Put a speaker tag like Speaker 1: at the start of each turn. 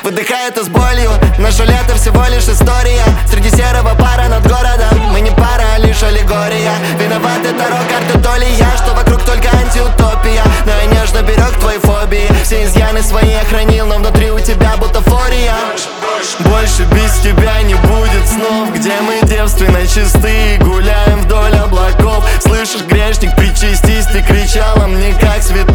Speaker 1: выдыхает с болью. Наше лето всего лишь история. Среди серого пара над городом. Мы не пара, а лишь аллегория. Виноваты таро карты, то ли я, что вокруг только антиутопия. Но я нежно берег твои фобии. Все изъяны свои я хранил, но внутри у тебя бутафория. Больше без тебя не будет снов, где мы девственно чисты, гуляем вдоль облаков. Слышишь, грешник, причастись, ты кричала мне как святой.